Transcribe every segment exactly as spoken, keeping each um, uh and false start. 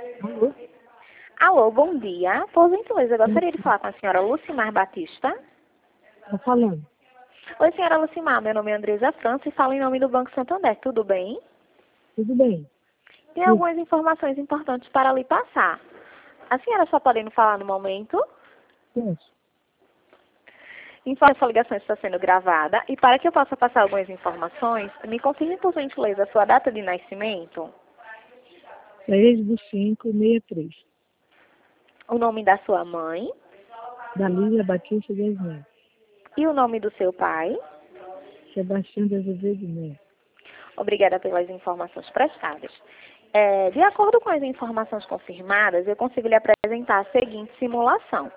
Alô? Alô, bom dia. Por gentileza, eu gostaria de falar com a senhora Lucimar Batista. Tá falando. Oi, senhora Lucimar, meu nome é Andresa França e falo em nome do Banco Santander, tudo bem? Tudo bem? Tem Sim. algumas informações importantes para lhe passar. A senhora está podendo falar no momento? Posso? Informe que essa ligação está sendo gravada e para que eu possa passar algumas informações, me confirme por gentileza a sua data de nascimento, seis do cinco, sessenta e três. o nome da sua mãe Da Lília Batista das Neves. e o nome do seu pai. Sebastião de Azevedo Neves. Obrigada pelas informações prestadas. É, de acordo com as informações confirmadas, eu consigo lhe apresentar a seguinte simulação.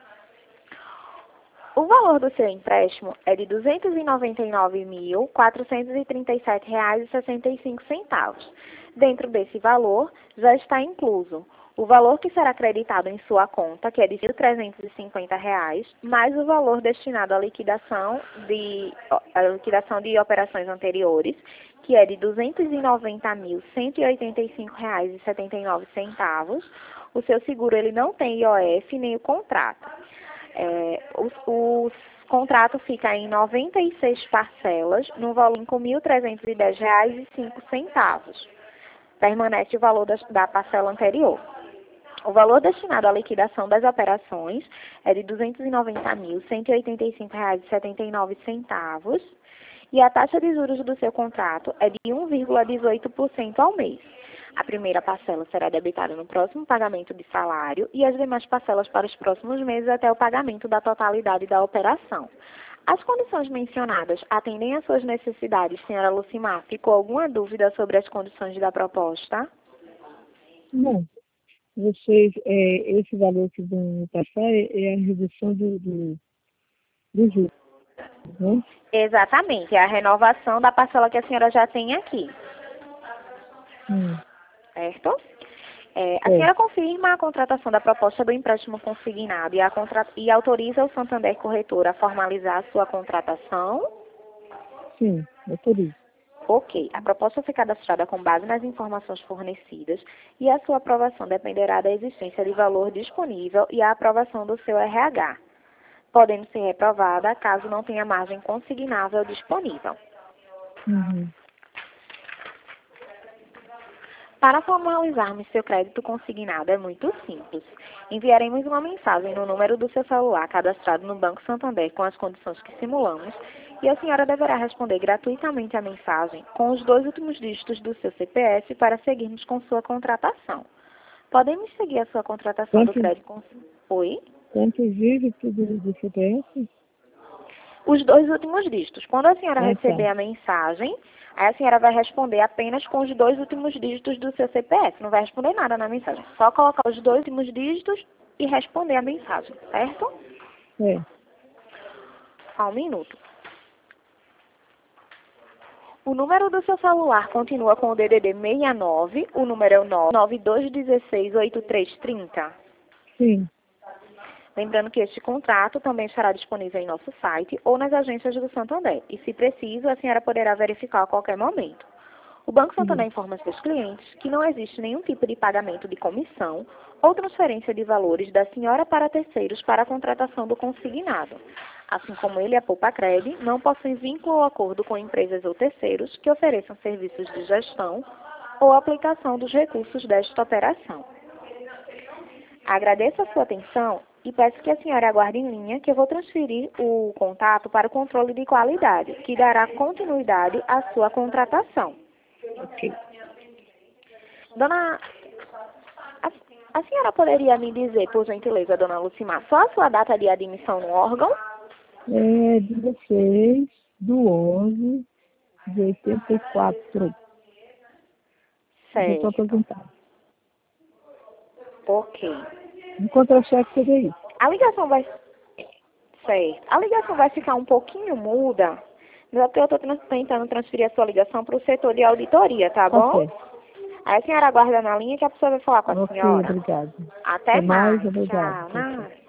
O valor do seu empréstimo é de duzentos e noventa e nove mil, quatrocentos e trinta e sete reais e sessenta e cinco centavos. Dentro desse valor, já está incluso o valor que será acreditado em sua conta, que é de mil trezentos e cinquenta reais, mais o valor destinado à liquidação de, à liquidação de operações anteriores, que é de duzentos e noventa mil, cento e oitenta e cinco reais e setenta e nove centavos. O seu seguro ele não tem I O F nem o contrato. É, o, o contrato fica em noventa e seis parcelas, no valor de cinco mil trezentos e dez reais e cinco centavos. Permanece o valor da, da parcela anterior. O valor destinado à liquidação das operações é de duzentos e noventa mil, cento e oitenta e cinco reais e setenta e nove centavos. E a taxa de juros do seu contrato é de um vírgula dezoito por cento ao mês. A primeira parcela será debitada no próximo pagamento de salário e as demais parcelas para os próximos meses até o pagamento da totalidade da operação. As condições mencionadas atendem às suas necessidades, senhora Lucimar? Ficou alguma dúvida sobre as condições da proposta? Não. Vocês, é, esse valor que vão me passar é, é a redução do, do, do juros, né? Exatamente, é a renovação da parcela que a senhora já tem aqui, Hum, certo? É, a é. senhora confirma a contratação da proposta do empréstimo consignado e, a contra... e autoriza o Santander Corretora a formalizar a sua contratação? Sim, é por isso. Ok, a proposta foi cadastrada com base nas informações fornecidas e a sua aprovação dependerá da existência de valor disponível e a aprovação do seu R H, podendo ser reprovada caso não tenha margem consignável disponível. Uhum. Para formalizarmos seu crédito consignado é muito simples. Enviaremos uma mensagem no número do seu celular cadastrado no Banco Santander com as condições que simulamos e a senhora deverá responder gratuitamente a mensagem com os dois últimos dígitos do seu C P F para seguirmos com sua contratação. Podemos seguir a sua contratação do Quantos, crédito consignado? Oi? quantos dígitos do, do C P F? Os dois últimos dígitos. Quando a senhora Ah, tá. receber a mensagem, aí a senhora vai responder apenas com os dois últimos dígitos do seu C P F. Não vai responder nada na mensagem. Só colocar os dois últimos dígitos e responder a mensagem, certo? É. Só um minuto. O número do seu celular continua com o D D D sessenta e nove, o número é o nove nove dois um seis oito três três zero. Sim. Lembrando que este contrato também estará disponível em nosso site ou nas agências do Santander. E, se preciso, a senhora poderá verificar a qualquer momento. O Banco Santander Uhum. informa seus clientes que não existe nenhum tipo de pagamento de comissão ou transferência de valores da senhora para terceiros para a contratação do consignado. Assim como ele e a Poupacred não possuem vínculo ou acordo com empresas ou terceiros que ofereçam serviços de gestão ou aplicação dos recursos desta operação. Agradeço a sua atenção e peço que a senhora aguarde em linha que eu vou transferir o contato para o controle de qualidade, que dará continuidade à sua contratação. Ok. Dona, a, a senhora poderia me dizer, por gentileza, dona Lucimar, só a sua data de admissão no órgão? É dezesseis do onze de oitenta e quatro. Já estou Certo. aposentado. Ok. Um contra-cheque seria isso. A ligação vai... Certo. A ligação vai ficar um pouquinho muda, mas até eu estou tentando transferir a sua ligação para o setor de auditoria, tá Tá bom? certo. Aí a senhora aguarda na linha que a pessoa vai falar com a Ok, senhora. obrigado. Até Até mais, mais. obrigado. Tchau. Tchau, tchau. Nada.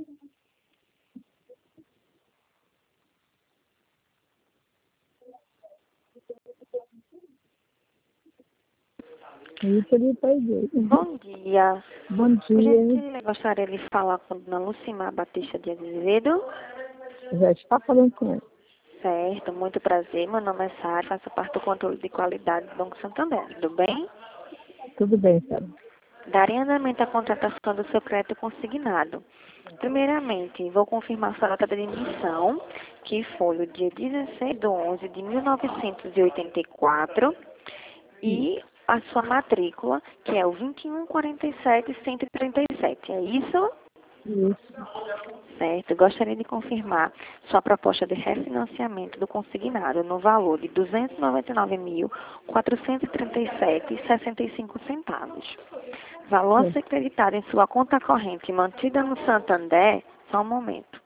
Isso ele perdeu. Bom dia. Bom Por dia. gentileza, gostaria de falar com a dona Lucimar Batista de Azevedo. Já está falando com ela. Certo, muito prazer. Meu nome é Sara, faço parte do controle de qualidade do Banco Santander. Tudo bem? Tudo bem, Sara. Darei andamento à contratação do seu crédito consignado. Primeiramente, vou confirmar sua data de emissão, que foi o dia dezesseis de onze de mil novecentos e oitenta e quatro, e a sua matrícula, que é o vinte e um quarenta e sete cento e trinta e sete. É isso? Isso. Certo. Gostaria de confirmar sua proposta de refinanciamento do consignado no valor de duzentos e noventa e nove mil, quatrocentos e trinta e sete reais e sessenta e cinco centavos. Valor a ser creditado em sua conta corrente mantida no Santander, só um momento.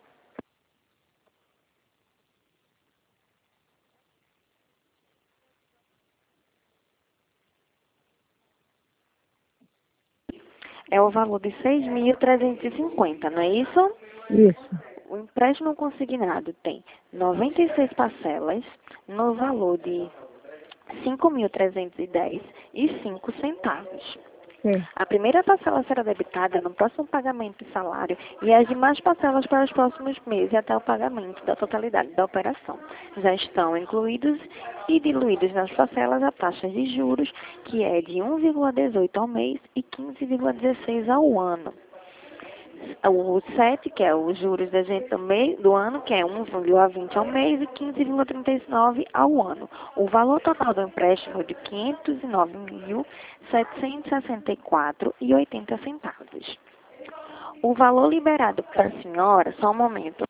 É o valor de seis mil trezentos e cinquenta, não é isso? Isso. O empréstimo consignado tem noventa e seis parcelas no valor de cinco mil trezentos e dez reais e cinco centavos. É. A primeira parcela será debitada no próximo pagamento de salário e as demais parcelas para os próximos meses até o pagamento da totalidade da operação. Já estão incluídos e diluídos nas parcelas a taxa de juros, que é de um vírgula dezoito ao mês e quinze vírgula dezesseis ao ano. O sete, que é os juros da gente do, mês, do ano, que é um vírgula vinte ao mês e quinze vírgula trinta e nove ao ano. O valor total do empréstimo é de quinhentos e nove mil, setecentos e sessenta e quatro reais e oitenta centavos. O valor liberado para a senhora, só um momento.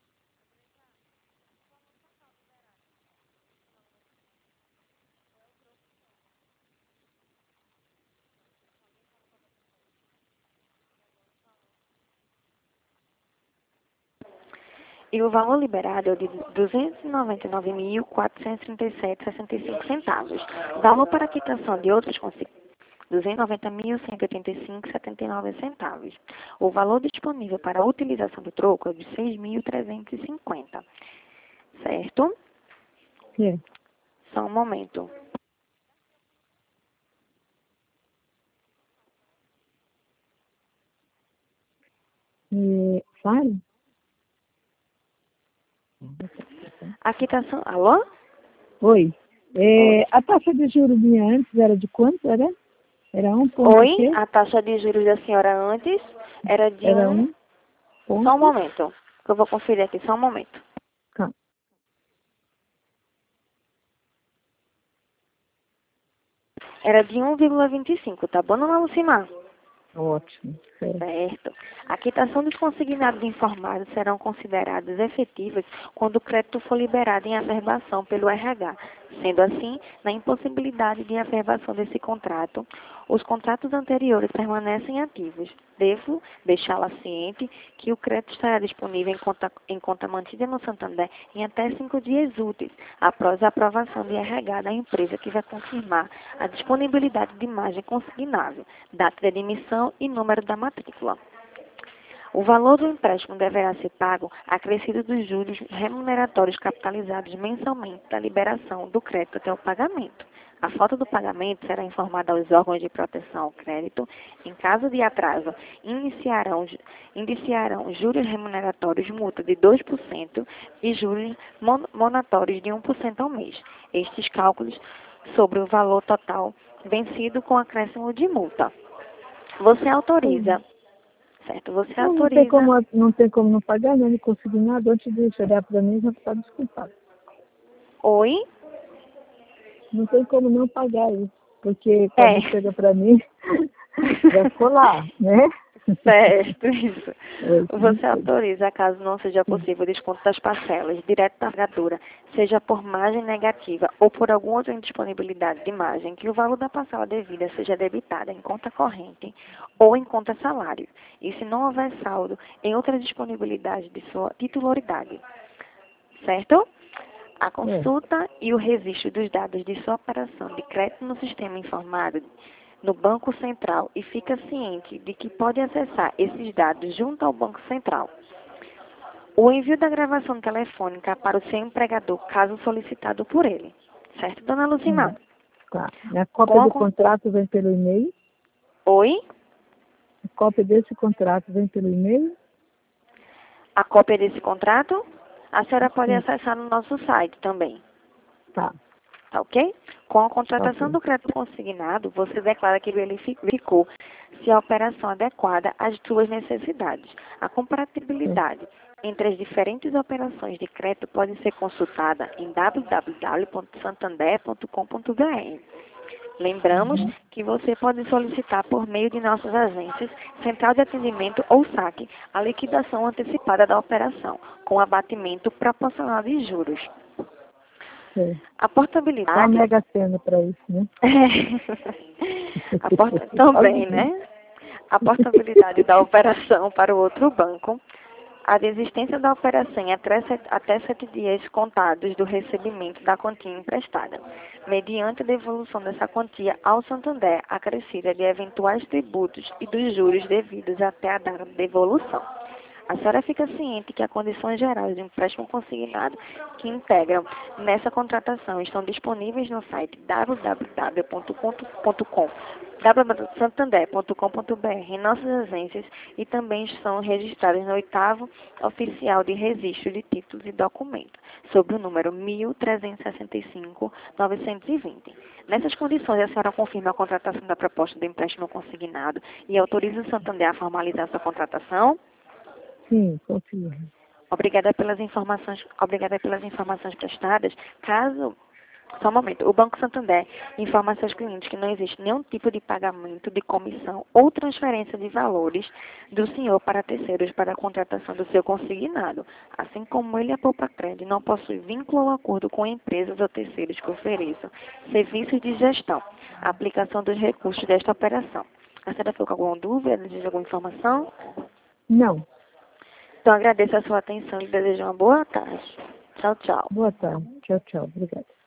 E o valor liberado é de duzentos e noventa e nove mil, quatrocentos e trinta e sete reais e sessenta e cinco centavos. Valor para quitação de outros consignados, duzentos e noventa mil, cento e oitenta e cinco reais e setenta e nove centavos. O valor disponível para a utilização do troco é de seis mil trezentos e cinquenta. Certo? É. Só um momento. É, Sara? A quitação... Alô? Oi. É, Oi. a taxa de juros minha antes era de quanto? Era? Era um ponto Oi, quê? a taxa de juros da senhora antes era de Era um... um ponto. Só um momento, que eu vou conferir aqui, só um momento. Tá. Era de um vírgula vinte e cinco, tá bom, dona Lucimar? Ótimo. Certo. Certo. A quitação dos consignados informados serão consideradas efetivas quando o crédito for liberado em averbação pelo R H. Sendo assim, na impossibilidade de averbação desse contrato, os contratos anteriores permanecem ativos. Devo deixá-la ciente que o crédito estará disponível em conta, em conta mantida no Santander em até cinco dias úteis, após a aprovação de R H da empresa que vai confirmar a disponibilidade de imagem consignável, data de emissão e número da matrícula. O valor do empréstimo deverá ser pago acrescido dos juros remuneratórios capitalizados mensalmente da liberação do crédito até o pagamento. A falta do pagamento será informada aos órgãos de proteção ao crédito. Em caso de atraso, iniciarão, indiciarão juros remuneratórios multa de dois por cento e juros mon- monatórios de um por cento ao mês. Estes cálculos sobre o valor total vencido com acréscimo de multa. Você autoriza... Certo, você Não, não, autoriza... tem como, não tem como não pagar, não, não consegui nada. Antes de chegar para mim, já está desculpado. Oi? Não tem como não pagar isso, porque quando É. chega para mim, já ficou lá, né? Certo, isso. É, Você autoriza, caso não seja possível o desconto das parcelas, direto da pagadora, seja por margem negativa ou por alguma outra indisponibilidade de margem, que o valor da parcela devida seja debitada em conta corrente ou em conta salário, e se não houver saldo em outra disponibilidade de sua titularidade. Certo? A consulta e o registro dos dados de sua operação de crédito no sistema informado no Banco Central e fica ciente de que pode acessar esses dados junto ao Banco Central. O envio da gravação telefônica para o seu empregador, caso solicitado por ele. Certo, dona Lucimar? Hum, tá. A cópia Com a do con- contrato vem pelo e-mail? Oi? A cópia desse contrato vem pelo e-mail? A cópia desse contrato, a senhora pode Sim. acessar no nosso site também. Tá. Tá ok? Com a contratação Ok. do crédito consignado, você declara que verificou se a operação é adequada às suas necessidades. A compatibilidade entre as diferentes operações de crédito pode ser consultada em w w w ponto santander ponto com ponto b r. Lembramos Uhum. que você pode solicitar por meio de nossas agências, central de atendimento ou saque, a liquidação antecipada da operação, com abatimento proporcional de juros. Sim. A Só a portabilidade Mega Sena para isso, né? a porta... Também, né? A portabilidade da operação para o outro banco. A desistência da operação em até sete, até sete dias contados do recebimento da quantia emprestada, mediante a devolução dessa quantia ao Santander, acrescida de eventuais tributos e dos juros devidos até a data de devolução. A senhora fica ciente que as condições gerais do empréstimo consignado que integram nessa contratação estão disponíveis no site w w w ponto com ponto santander ponto com ponto b r em nossas agências e também estão registradas no oitavo oficial de registro de títulos e documentos, sob o número mil trezentos e sessenta e cinco, novecentos e vinte. Nessas condições, a senhora confirma a contratação da proposta do empréstimo consignado e autoriza o Santander a formalizar sua contratação? Sim, confio. Obrigada pelas informações, obrigada pelas informações prestadas. Caso, só um momento, o Banco Santander informa a seus clientes que não existe nenhum tipo de pagamento de comissão ou transferência de valores do senhor para terceiros para a contratação do seu consignado, assim como ele, a Poupa Crédito, não possui vínculo ou acordo com empresas ou terceiros que ofereçam serviços de gestão, a aplicação dos recursos desta operação. A senhora ficou com alguma dúvida, deseja alguma informação? Não. Então, agradeço a sua atenção e desejo uma boa tarde. Tchau, tchau. Boa tarde. Tchau, tchau. Obrigada.